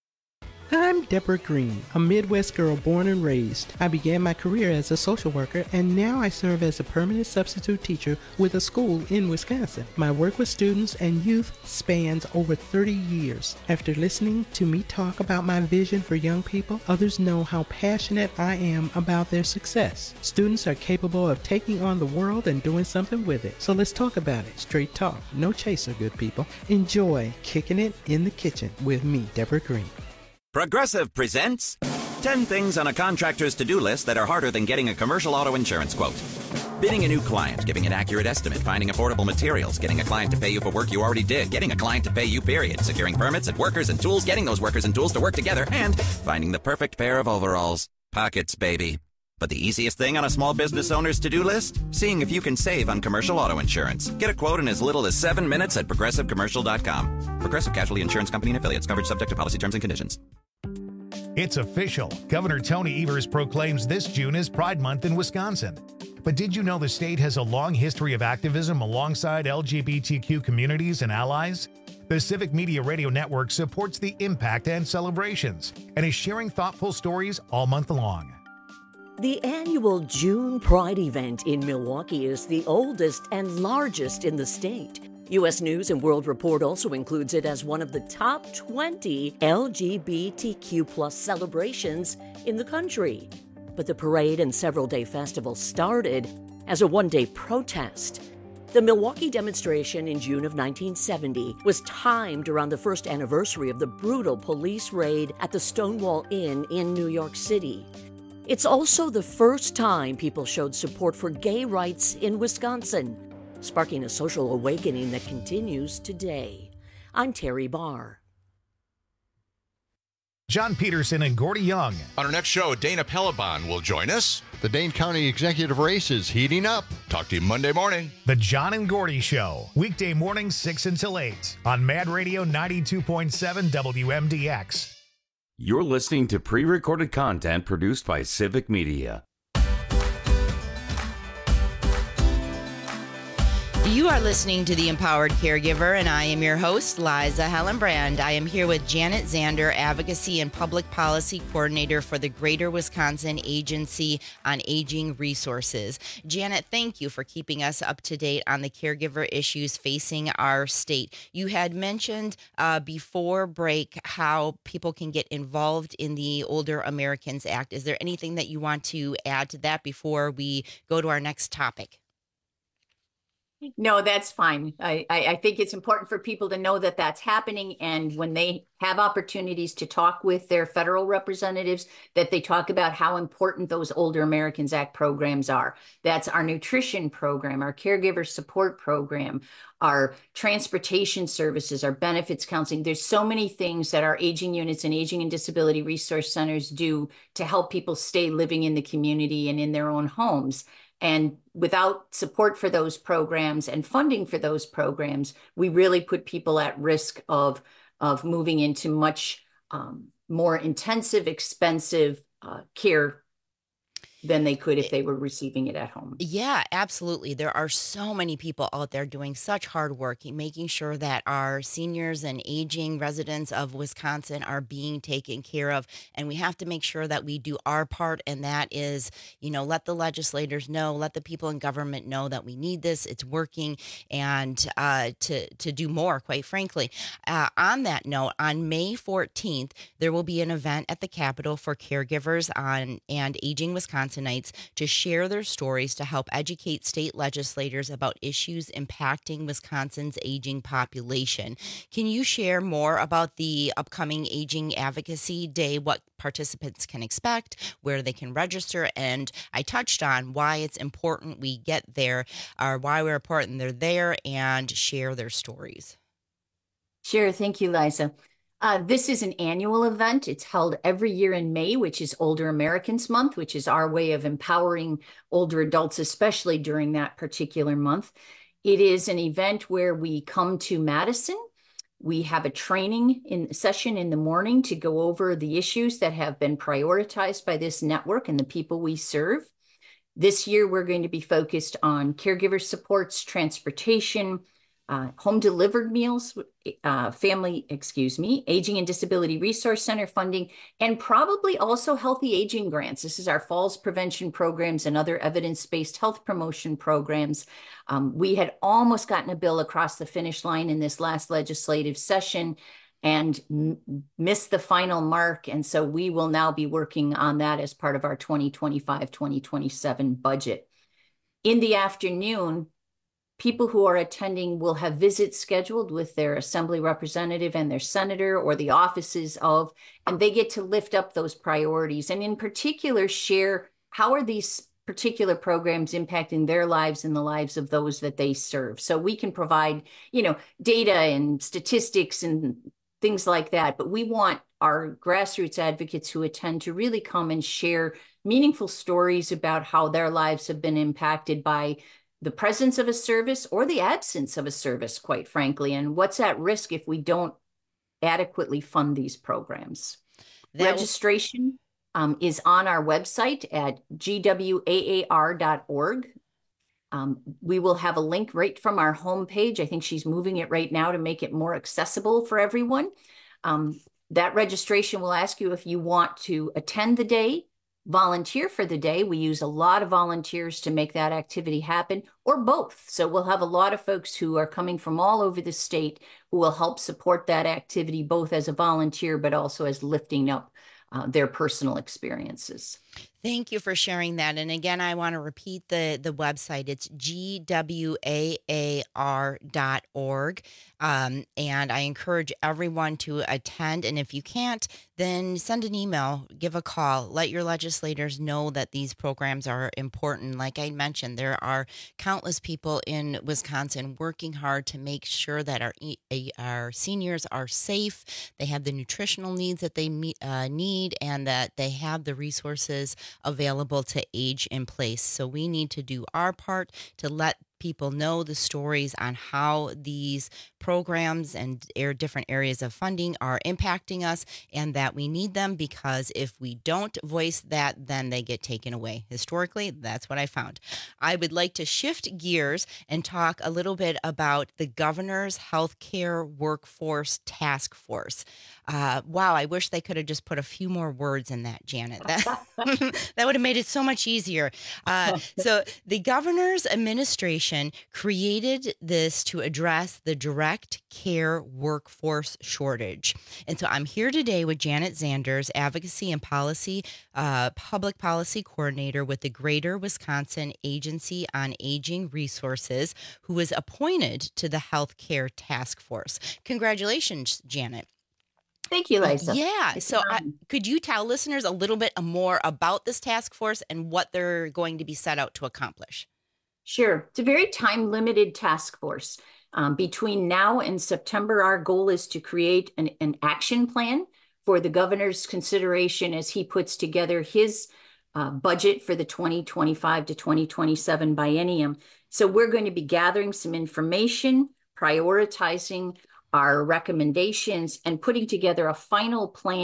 I'm Deborah Green, a Midwest girl born and raised. I began my career as a social worker, and now I serve as a permanent substitute teacher with a school in Wisconsin. My work with students and youth spans over thirty years. After listening to me talk about my vision for young people, others know how passionate I am about their success. Students are capable of taking on the world and doing something with it. So let's talk about it. Straight talk, no chaser, good people. Enjoy Kicking It in the Kitchen with me, Deborah Green. Progressive presents ten things on a contractor's to-do list that are harder than getting a commercial auto insurance quote. Bidding a new client, giving an accurate estimate, finding affordable materials, getting a client to pay you for work you already did, getting a client to pay you, period, securing permits and workers and tools, getting those workers and tools to work together, and finding the perfect pair of overalls. Pockets, baby. But the easiest thing on a small business owner's to-do list? Seeing if you can save on commercial auto insurance. Get a quote in as little as seven minutes at progressive commercial dot com. Progressive Casualty Insurance Company and Affiliates. Coverage subject to policy terms and conditions. It's official. Governor Tony Evers proclaims this June as Pride Month in Wisconsin. But did you know the state has a long history of activism alongside L G B T Q communities and allies? The Civic Media Radio Network supports the impact and celebrations and is sharing thoughtful stories all month long. The annual June Pride event in Milwaukee is the oldest and largest in the state. U S News and World Report also includes it as one of the top twenty L G B T Q plus celebrations in the country. But the parade and several-day festival started as a one-day protest. The Milwaukee demonstration in June of nineteen seventy was timed around the first anniversary of the brutal police raid at the Stonewall Inn in New York City. It's also the first time people showed support for gay rights in Wisconsin, sparking a social awakening that continues today. I'm Terry Barr. John Peterson and Gordy Young. On our next show, Dana Pellebon will join us. The Dane County executive race is heating up. Talk to you Monday morning. The John and Gordy Show. Weekday mornings six until eight on Mad Radio ninety-two point seven W M D X. You're listening to pre-recorded content produced by Civic Media. You are listening to The Empowered Caregiver, and I am your host, Liza Hellenbrand. I am here with Janet Zander, Advocacy and Public Policy Coordinator for the Greater Wisconsin Agency on Aging Resources. Janet, thank you for keeping us up to date on the caregiver issues facing our state. You had mentioned uh, before break how people can get involved in the Older Americans Act. Is there anything that you want to add to that before we go to our next topic? No, that's fine. I, I, I think it's important for people to know that that's happening. And when they have opportunities to talk with their federal representatives, that they talk about how important those Older Americans Act programs are. That's our nutrition program, our caregiver support program, our transportation services, our benefits counseling. There's so many things that our aging units and aging and disability resource centers do to help people stay living in the community and in their own homes. And without support for those programs and funding for those programs, we really put people at risk of, of moving into much um, more intensive, expensive uh, care than they could if they were receiving it at home. Yeah, absolutely. There are so many people out there doing such hard work, making sure that our seniors and aging residents of Wisconsin are being taken care of. And we have to make sure that we do our part. And that is, you know, let the legislators know, let the people in government know that we need this, it's working, and uh, to, to do more, quite frankly. Uh, on that note, on May fourteenth, there will be an event at the Capitol for caregivers on and aging Wisconsinites to share their stories to help educate state legislators about issues impacting Wisconsin's aging population. Can you share more about the upcoming Aging Advocacy Day, what participants can expect, where they can register? And I touched on why it's important we get there, or why we're important they're there, and share their stories. Sure. Thank you, Liza. Uh, this is an annual event. It's held every year in May, which is Older Americans Month, which is our way of empowering older adults, especially during that particular month. It is an event where we come to Madison. We have a training in session in the morning to go over the issues that have been prioritized by this network and the people we serve. This year, we're going to be focused on caregiver supports, transportation, Uh, home delivered meals, uh, family, excuse me, Aging and Disability Resource Center funding, and probably also healthy aging grants. This is our falls prevention programs and other evidence-based health promotion programs. Um, we had almost gotten a bill across the finish line in this last legislative session and m- missed the final mark. And so we will now be working on that as part of our twenty twenty-five twenty twenty-seven budget. In the afternoon, people who are attending will have visits scheduled with their assembly representative and their senator or the offices of, and they get to lift up those priorities and in particular share how are these particular programs impacting their lives and the lives of those that they serve. So we can provide, you know, data and statistics and things like that, but we want our grassroots advocates who attend to really come and share meaningful stories about how their lives have been impacted by the presence of a service or the absence of a service, quite frankly, and what's at risk if we don't adequately fund these programs. That Registration um, is on our website at G W A A R dot org. Um, we will have a link right from our homepage. I think she's moving it right now to make it more accessible for everyone. Um, that registration will ask you if you want to attend the day, volunteer for the day. We use a lot of volunteers to make that activity happen, or both. So we'll have a lot of folks who are coming from all over the state who will help support that activity, both as a volunteer, but also as lifting up uh, their personal experiences. Thank you for sharing that. And again, I want to repeat the, the website. It's G W A A R dot org. Um, and I encourage everyone to attend. And if you can't, then send an email, give a call, let your legislators know that these programs are important. Like I mentioned, there are countless people in Wisconsin working hard to make sure that our our seniors are safe, they have the nutritional needs that they uh, need, and that they have the resources available to age in place. So we need to do our part to let people know the stories on how these programs and different areas of funding are impacting us, and that we need them, because if we don't voice that, then they get taken away. Historically, that's what I found. I would like to shift gears and talk a little bit about the Governor's Healthcare Workforce Task Force. Uh, wow, I wish they could have just put a few more words in that, Janet. That, that would have made it so much easier. Uh, so the Governor's administration created this to address the direct care workforce shortage. And so I'm here today with Janet Zanders, Advocacy and Policy, uh, Public Policy Coordinator with the Greater Wisconsin Agency on Aging Resources, who was appointed to the Healthcare Task Force. Congratulations, Janet. Thank you, Liza. Yeah. It's so uh, could you tell listeners a little bit more about this task force and what they're going to be set out to accomplish? Sure. It's a very time-limited task force. Um, between now and September, our goal is to create an, an action plan for the governor's consideration as he puts together his uh, budget for the twenty twenty-five to twenty twenty-seven biennium. So we're going to be gathering some information, prioritizing our recommendations, and putting together a final plan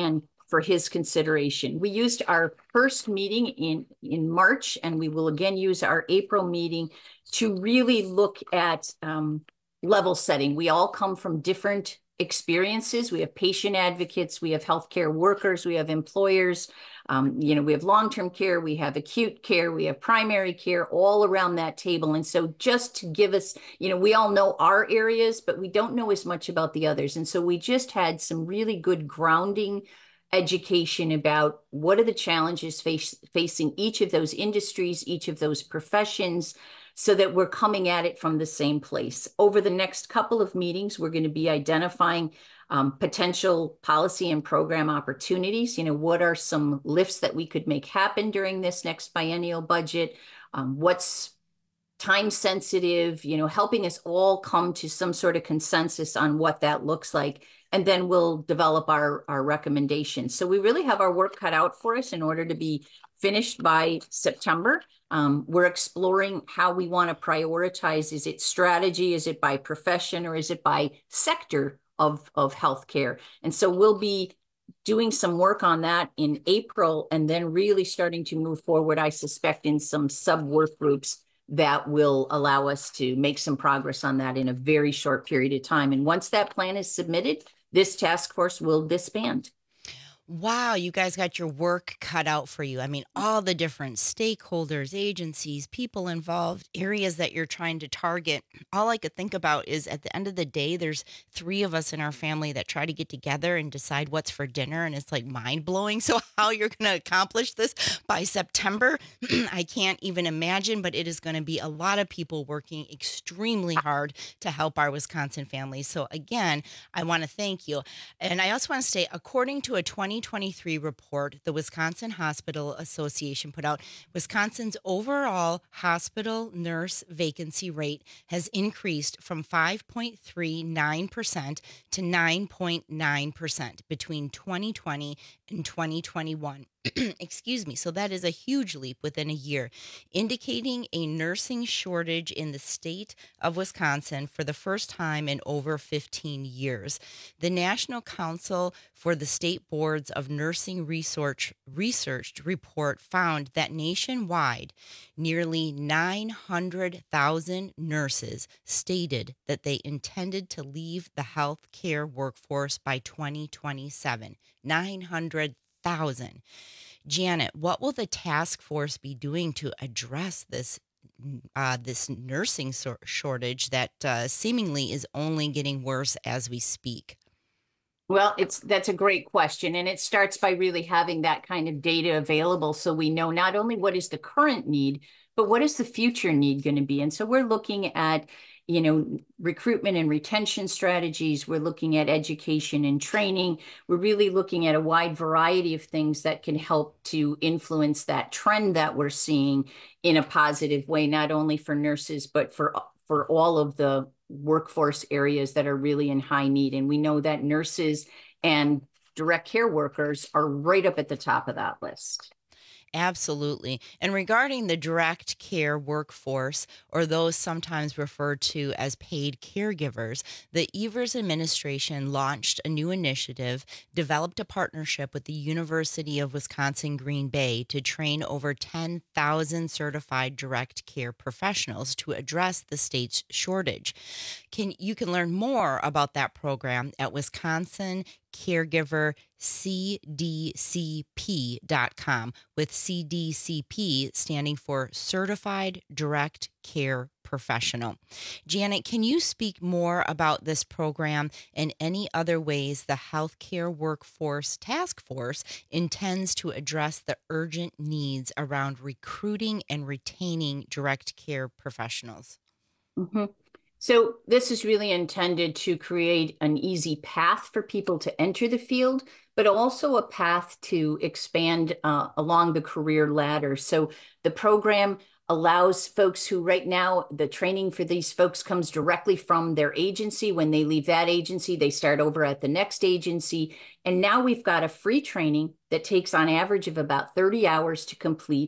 for his consideration. We used our first meeting in, in March, and we will again use our April meeting to really look at um, level setting. We all come from different experiences. We have patient advocates, we have healthcare workers, we have employers, um, you know, we have long-term care, we have acute care, we have primary care, all around that table. And so just to give us, you know, we all know our areas, but we don't know as much about the others. And so we just had some really good grounding education about what are the challenges face, facing each of those industries, each of those professions, so that we're coming at it from the same place. Over the next couple of meetings, we're going to be identifying um, potential policy and program opportunities. You know, what are some lifts that we could make happen during this next biennial budget? Um, what's time sensitive, you know, helping us all come to some sort of consensus on what that looks like. And then we'll develop our, our recommendations. So we really have our work cut out for us in order to be finished by September. Um, we're exploring how we want to prioritize. Is it strategy? Is it by profession? Or is it by sector of, of healthcare? And so we'll be doing some work on that in April, and then really starting to move forward, I suspect, in some sub-work groups that will allow us to make some progress on that in a very short period of time. And once that plan is submitted, this task force will disband. Wow, you guys got your work cut out for you. I mean, all the different stakeholders, agencies, people involved, areas that you're trying to target. All I could think about is at the end of the day, there's three of us in our family that try to get together and decide what's for dinner. And it's like mind blowing. So how you're going to accomplish this by September, I can't even imagine, but it is going to be a lot of people working extremely hard to help our Wisconsin families. So again, I want to thank you. And I also want to say, according to a twenty twenty-three report the Wisconsin Hospital Association put out, Wisconsin's overall hospital nurse vacancy rate has increased from five point three nine percent to nine point nine percent between twenty twenty and twenty twenty-one. Excuse me. So that is a huge leap within a year, indicating a nursing shortage in the state of Wisconsin for the first time in over fifteen years. The National Council for the State Boards of Nursing Research researched report found that nationwide, nearly nine hundred thousand nurses stated that they intended to leave the healthcare workforce by twenty twenty-seven. nine hundred thousand. Janet, what will the task force be doing to address this uh, this nursing so- shortage that uh, seemingly is only getting worse as we speak? Well, it's that's a great question. And it starts by really having that kind of data available so we know not only what is the current need, but what is the future need going to be. And so we're looking at, you know, recruitment and retention strategies. We're looking at education and training. We're really looking at a wide variety of things that can help to influence that trend that we're seeing in a positive way, not only for nurses, but for, for all of the workforce areas that are really in high need. And we know that nurses and direct care workers are right up at the top of that list. Absolutely. And regarding the direct care workforce, or those sometimes referred to as paid caregivers, the Evers administration launched a new initiative, developed a partnership with the University of Wisconsin-Green Bay to train over ten thousand certified direct care professionals to address the state's shortage. Can you can learn more about that program at Wisconsin Caregiver C D C P dot com, with C D C P standing for Certified Direct Care Professional. Janet, can you speak more about this program and any other ways the Healthcare Workforce Task Force intends to address the urgent needs around recruiting and retaining direct care professionals? Mm-hmm. So this is really intended to create an easy path for people to enter the field, but also a path to expand uh, along the career ladder. So the program allows folks who right now, the training for these folks comes directly from their agency. When they leave that agency, they start over at the next agency. And now we've got a free training that takes on average of about thirty hours to complete,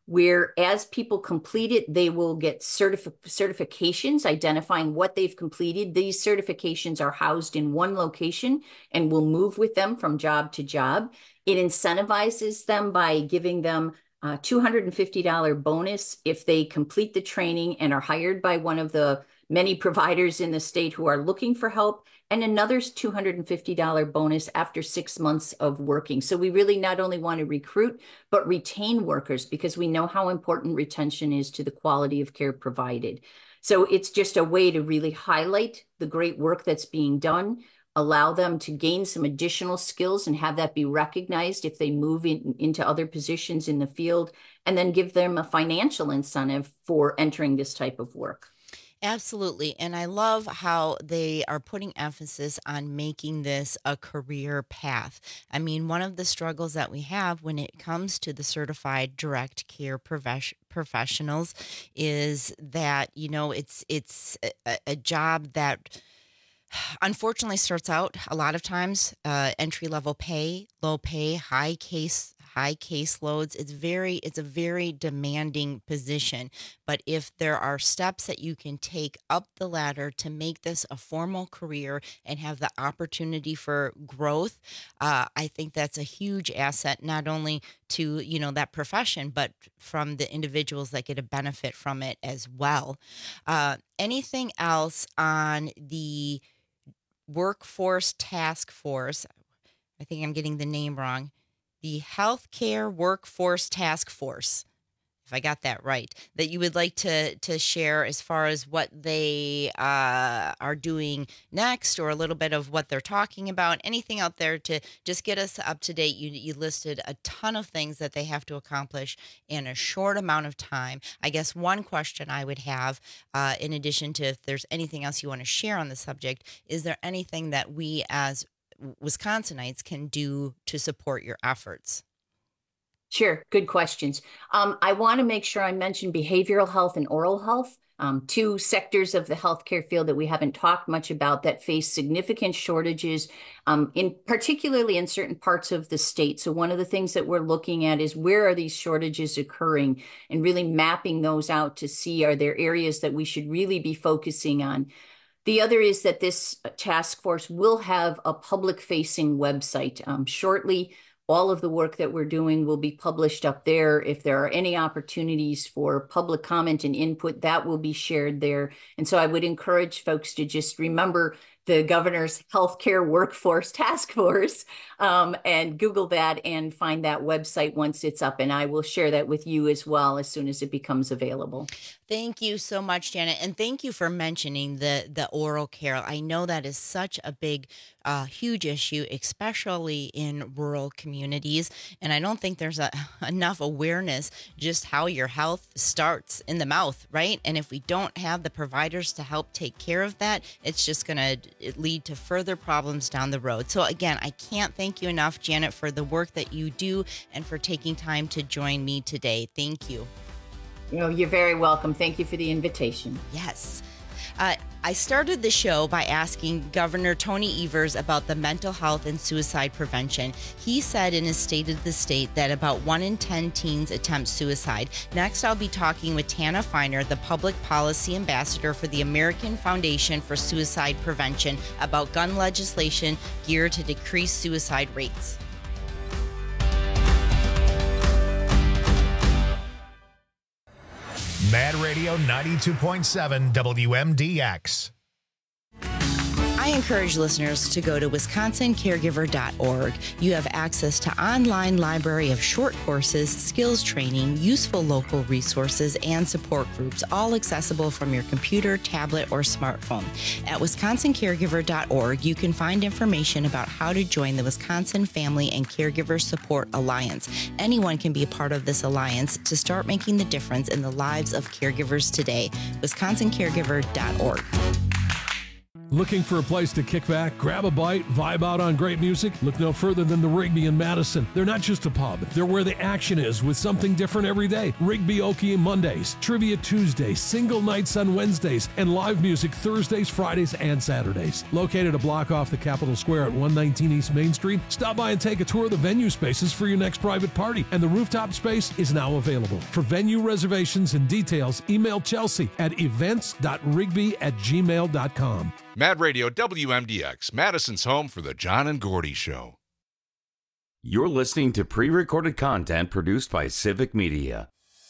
where as people complete it, they will get certif- certifications identifying what they've completed. These certifications are housed in one location and will move with them from job to job. It incentivizes them by giving them a two hundred fifty dollars bonus if they complete the training and are hired by one of the many providers in the state who are looking for help, and another two hundred fifty dollars bonus after six months of working. So we really not only want to recruit, but retain workers, because we know how important retention is to the quality of care provided. So it's just a way to really highlight the great work that's being done, allow them to gain some additional skills and have that be recognized if they move in, into other positions in the field, and then give them a financial incentive for entering this type of work. Absolutely. And I love how they are putting emphasis on making this a career path. I mean, one of the struggles that we have when it comes to the certified direct care profes- professionals is that, you know, it's it's a, a job that unfortunately starts out a lot of times uh, entry level pay, low pay, high case high caseloads. It's very, it's a very demanding position. But if there are steps that you can take up the ladder to make this a formal career and have the opportunity for growth, uh, I think that's a huge asset, not only to, you know, that profession, but from the individuals that get a benefit from it as well. Uh, anything else on the Workforce Task Force? I think I'm getting the name wrong. The Healthcare Workforce Task Force, if I got that right, that you would like to to share as far as what they uh, are doing next, or a little bit of what they're talking about, anything out there to just get us up to date. You, you listed a ton of things that they have to accomplish in a short amount of time. I guess one question I would have, uh, in addition to if there's anything else you want to share on the subject, is there anything that we as Wisconsinites can do to support your efforts? Sure. Good questions. Um, I want to make sure I mention behavioral health and oral health, um, two sectors of the healthcare field that we haven't talked much about that face significant shortages, um, in particularly in certain parts of the state. So one of the things that we're looking at is where are these shortages occurring, and really mapping those out to see, are there areas that we should really be focusing on. The other is that this task force will have a public-facing website. Um, shortly, all of the work that we're doing will be published up there. If there are any opportunities for public comment and input, that will be shared there. And so I would encourage folks to just remember the governor's healthcare workforce task force, um, and Google that and find that website once it's up. And I will share that with you as well as soon as it becomes available. Thank you so much, Janet. And thank you for mentioning the, the oral care. I know that is such a big, uh, huge issue, especially in rural communities. And I don't think there's a, enough awareness just how your health starts in the mouth, right? And if we don't have the providers to help take care of that, it's just going to lead to further problems down the road. So again, I can't thank you enough, Janet, for the work that you do and for taking time to join me today. Thank you. You know, you're very welcome. Thank you for the invitation. Yes. Uh, I started the show by asking Governor Tony Evers about the mental health and suicide prevention. He said in his State of the State that about one in ten teens attempt suicide. Next, I'll be talking with Tana Feiner, the Public Policy Ambassador for the American Foundation for Suicide Prevention, about gun legislation geared to decrease suicide rates. Mad Radio ninety-two point seven W M D X. I encourage listeners to go to wisconsin caregiver dot org. You have access to online library of short courses, skills training, useful local resources, and support groups, all accessible from your computer, tablet, or smartphone. At wisconsin caregiver dot org, you can find information about how to join the Wisconsin Family and Caregiver Support Alliance. Anyone can be a part of this alliance to start making the difference in the lives of caregivers today. wisconsin caregiver dot org. Looking for a place to kick back, grab a bite, vibe out on great music? Look no further than the Rigby in Madison. They're not just a pub, they're where the action is with something different every day. Rigby Okie Mondays, Trivia Tuesdays, single nights on Wednesdays, and live music Thursdays, Fridays, and Saturdays. Located a block off the Capitol Square at one nineteen East Main Street, stop by and take a tour of the venue spaces for your next private party, and the rooftop space is now available. For venue reservations and details, email Chelsea at events dot rigby at gmail dot com. Mad Radio W M D X, Madison's home for the John and Gordy Show. You're listening to pre-recorded content produced by Civic Media.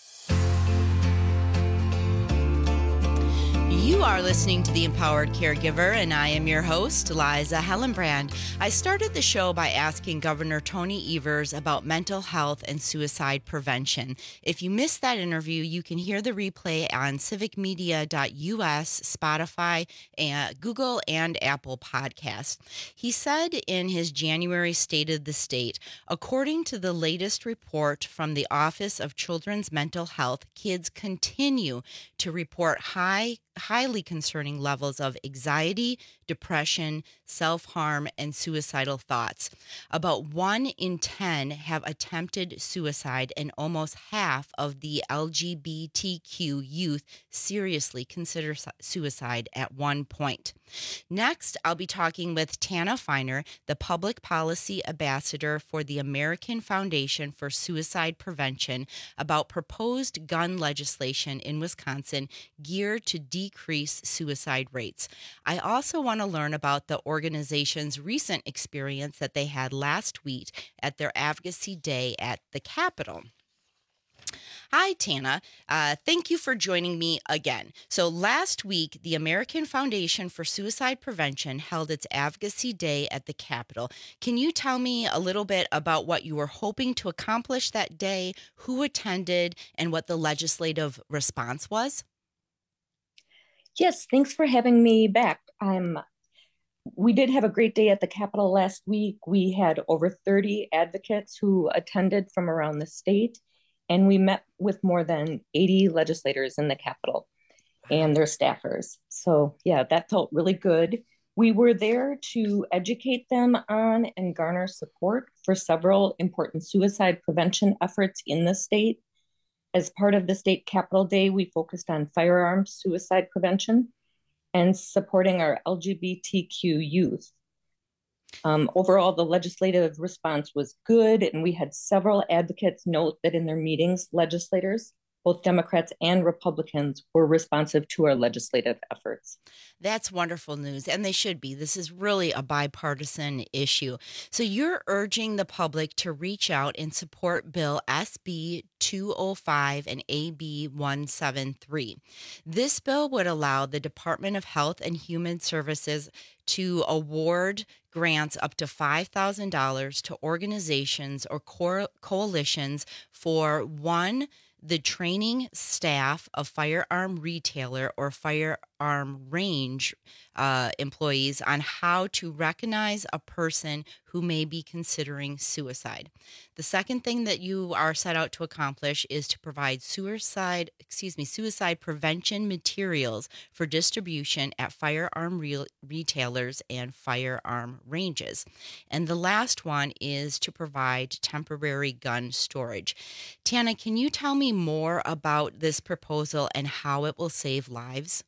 You are listening to The Empowered Caregiver, and I am your host, Liza Hellenbrand. I started the show by asking Governor Tony Evers about mental health and suicide prevention. If you missed that interview, you can hear the replay on civic media dot U S, Spotify, and Google, and Apple Podcast. He said in his January State of the State, according to the latest report from the Office of Children's Mental Health, kids continue to report high highly concerning levels of anxiety, depression, self-harm, and suicidal thoughts. About one in ten have attempted suicide, and almost half of the L G B T Q youth seriously consider suicide at one point. Next, I'll be talking with Tana Feiner, the Public Policy Ambassador for the American Foundation for Suicide Prevention, about proposed gun legislation in Wisconsin geared to decrease suicide rates. I also want to learn about the organization's recent experience that they had last week at their Advocacy Day at the Capitol. Hi, Tana. Uh, thank you for joining me again. So last week, the American Foundation for Suicide Prevention held its Advocacy Day at the Capitol. Can you tell me a little bit about what you were hoping to accomplish that day, who attended, and what the legislative response was? Yes, thanks for having me back. Um, we did have a great day at the Capitol last week. We had over thirty advocates who attended from around the state, and we met with more than eighty legislators in the Capitol and their staffers. So yeah, that felt really good. We were there to educate them on and garner support for several important suicide prevention efforts in the state. As part of the State Capitol Day, we focused on firearms suicide prevention and supporting our L G B T Q youth. Um, overall, the legislative response was good, and we had several advocates note that in their meetings, legislators, both Democrats and Republicans, were responsive to our legislative efforts. That's wonderful news, and they should be. This is really a bipartisan issue. So you're urging the public to reach out and support Bill S B two oh five and A B one seventy-three. This bill would allow the Department of Health and Human Services to award grants up to five thousand dollars to organizations or co- coalitions for one, the training staff of firearm retailer or firearm range uh, employees on how to recognize a person who may be considering suicide. The second thing that you are set out to accomplish is to provide suicide, excuse me, suicide prevention materials for distribution at firearm re- retailers and firearm ranges. And the last one is to provide temporary gun storage. Tana, can you tell me more about this proposal and how it will save lives?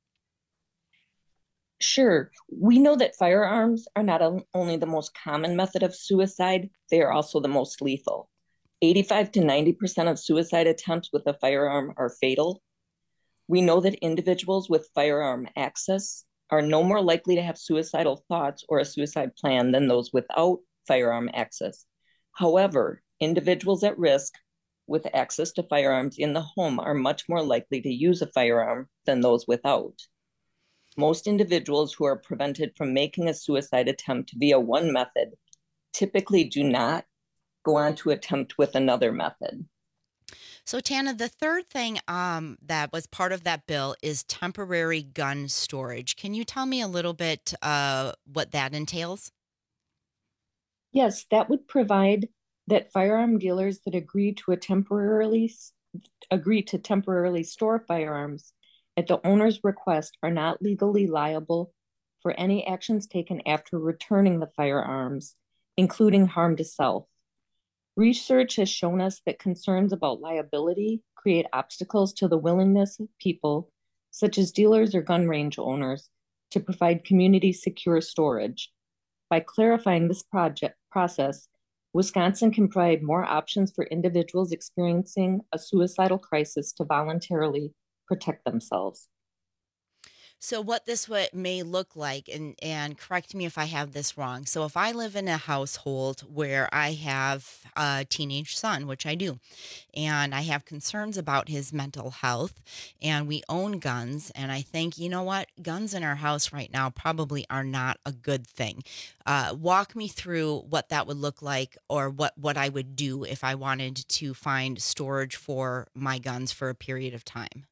Sure. We know that firearms are not only the most common method of suicide, they are also the most lethal. eighty-five to ninety percent of suicide attempts with a firearm are fatal. We know that individuals with firearm access are no more likely to have suicidal thoughts or a suicide plan than those without firearm access. However, individuals at risk with access to firearms in the home are much more likely to use a firearm than those without. Most individuals who are prevented from making a suicide attempt via one method typically do not go on to attempt with another method. So, Tana, the third thing um, that was part of that bill is temporary gun storage. Can you tell me a little bit uh, what that entails? Yes, that would provide that firearm dealers that agree to a temporarily agree to temporarily store firearms at the owner's request are not legally liable for any actions taken after returning the firearms, including harm to self. Research has shown us that concerns about liability create obstacles to the willingness of people, such as dealers or gun range owners, to provide community secure storage. By clarifying this project process, Wisconsin can provide more options for individuals experiencing a suicidal crisis to voluntarily protect themselves. So what this what may look like, and, and correct me if I have this wrong. So if I live in a household where I have a teenage son, which I do, and I have concerns about his mental health, and we own guns, and I think, you know what, guns in our house right now probably are not a good thing. Uh, walk me through what that would look like, or what, what I would do if I wanted to find storage for my guns for a period of time.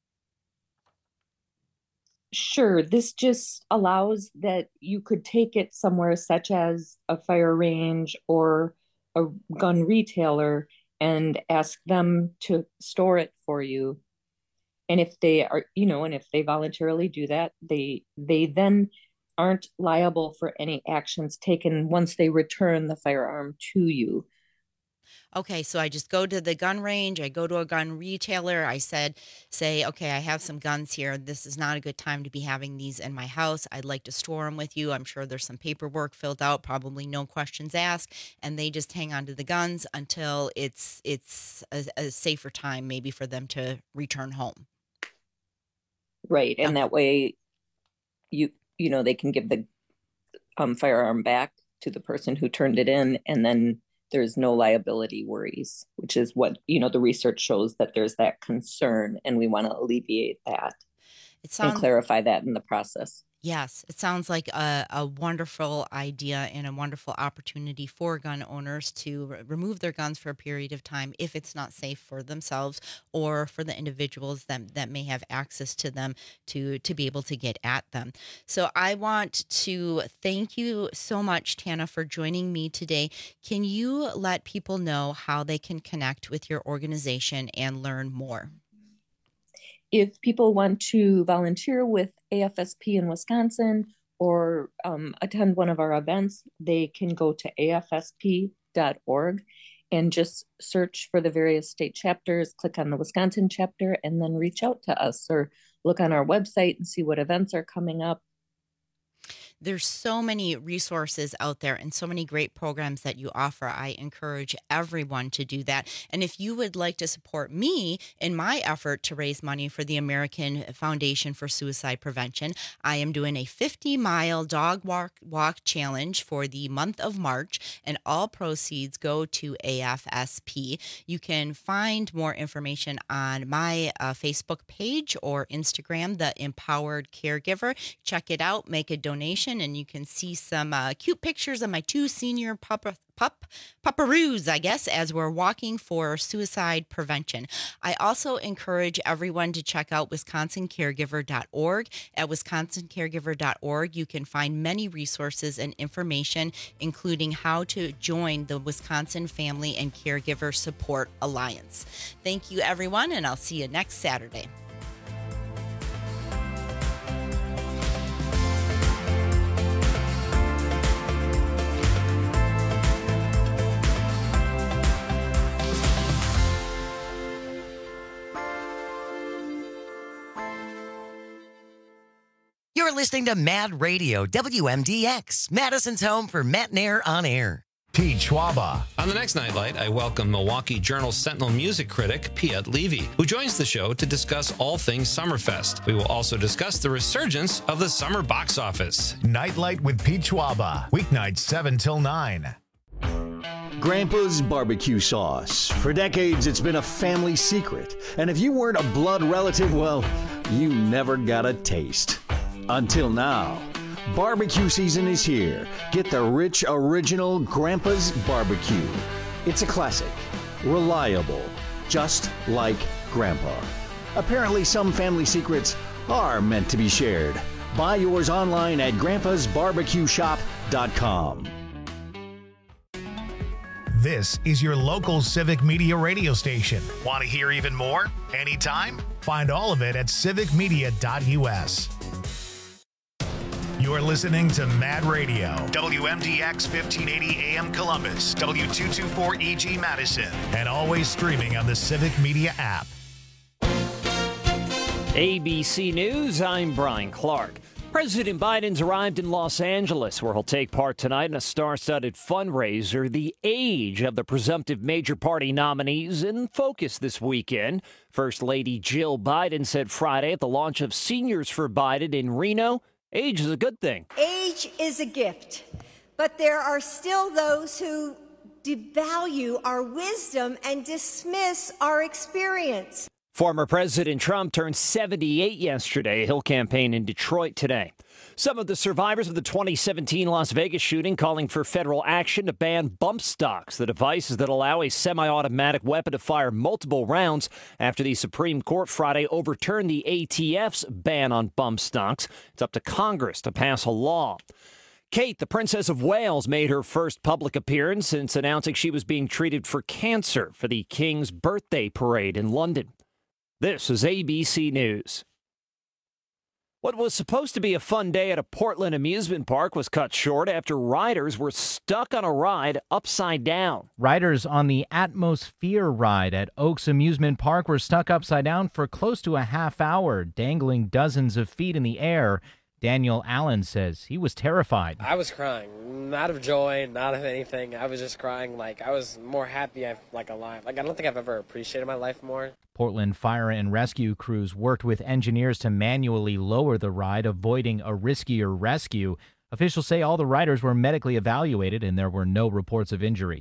Sure, this just allows that you could take it somewhere such as a fire range or a gun retailer and ask them to store it for you. And if they are, you know, and if they voluntarily do that, they they then aren't liable for any actions taken once they return the firearm to you. Okay, so I just go to the gun range, I go to a gun retailer, I said, say, okay, I have some guns here. This is not a good time to be having these in my house. I'd like to store them with you. I'm sure there's some paperwork filled out, probably no questions asked, and they just hang on to the guns until it's it's a, a safer time maybe for them to return home. Right, and okay. That way you you know, they can give the um, firearm back to the person who turned it in, and then there's no liability worries, which is what, you know, the research shows that there's that concern, and we want to alleviate that it sounds, and clarify that in the process. Yes, it sounds like a, a wonderful idea and a wonderful opportunity for gun owners to re- remove their guns for a period of time if it's not safe for themselves or for the individuals that, that may have access to them to, to be able to get at them. So I want to thank you so much, Tana, for joining me today. Can you let people know how they can connect with your organization and learn more? If people want to volunteer with A F S P in Wisconsin or um, attend one of our events, they can go to A F S P dot org and just search for the various state chapters, click on the Wisconsin chapter, and then reach out to us or look on our website and see what events are coming up. There's so many resources out there and so many great programs that you offer. I encourage everyone to do that. And if you would like to support me in my effort to raise money for the American Foundation for Suicide Prevention, I am doing a fifty mile dog walk, walk challenge for the month of March, and all proceeds go to A F S P. You can find more information on my uh, Facebook page or Instagram, The Empowered Caregiver. Check it out, make a donation, and you can see some uh, cute pictures of my two senior pup, pup, pupperoos, I guess, as we're walking for suicide prevention. I also encourage everyone to check out wisconsin caregiver dot org. At wisconsin caregiver dot org, you can find many resources and information, including how to join the Wisconsin Family and Caregiver Support Alliance. Thank you, everyone, and I'll see you next Saturday. You're listening to Mad Radio, W M D X, Madison's home for Matt Nair on air. Pete Schwaba. On the next Nightlight, I welcome Milwaukee Journal Sentinel music critic Piet Levy, who joins the show to discuss all things Summerfest. We will also discuss the resurgence of the summer box office. Nightlight with Pete Schwaba, weeknights seven till nine. Grandpa's barbecue sauce. For decades, it's been a family secret. And if you weren't a blood relative, well, you never got a taste. Until now. Barbecue season is here. Get the rich, original Grandpa's Barbecue. It's a classic. Reliable. Just like Grandpa. Apparently, some family secrets are meant to be shared. Buy yours online at grandpas barbecue shop dot com. This is your local Civic Media radio station. Want to hear even more? Anytime? Find all of it at civic media dot u s. You're listening to Mad Radio, W M D X fifteen eighty A M Columbus, W two twenty-four E G Madison, and always streaming on the Civic Media app. A B C News, I'm Brian Clark. President Biden's arrived in Los Angeles, where he'll take part tonight in a star-studded fundraiser. The age of the presumptive major party nominees in focus this weekend. First Lady Jill Biden said Friday at the launch of Seniors for Biden in Reno, age is a good thing. Age is a gift, but there are still those who devalue our wisdom and dismiss our experience. Former President Trump turned seventy-eight yesterday. He'll campaign in Detroit today. Some of the survivors of the twenty seventeen Las Vegas shooting calling for federal action to ban bump stocks, the devices that allow a semi-automatic weapon to fire multiple rounds after the Supreme Court Friday overturned the A T F's ban on bump stocks. It's up to Congress to pass a law. Kate, the Princess of Wales, made her first public appearance since announcing she was being treated for cancer for the King's birthday parade in London. This is A B C News. What was supposed to be a fun day at a Portland amusement park was cut short after riders were stuck on a ride upside down. Riders on the Atmosphere ride at Oaks Amusement Park were stuck upside down for close to a half hour, dangling dozens of feet in the air. Daniel Allen says he was terrified. I was crying, not of joy, not of anything. I was just crying like I was more happy, I'm like alive. Like I don't think I've ever appreciated my life more. Portland fire and rescue crews worked with engineers to manually lower the ride, avoiding a riskier rescue. Officials say all the riders were medically evaluated and there were no reports of injury.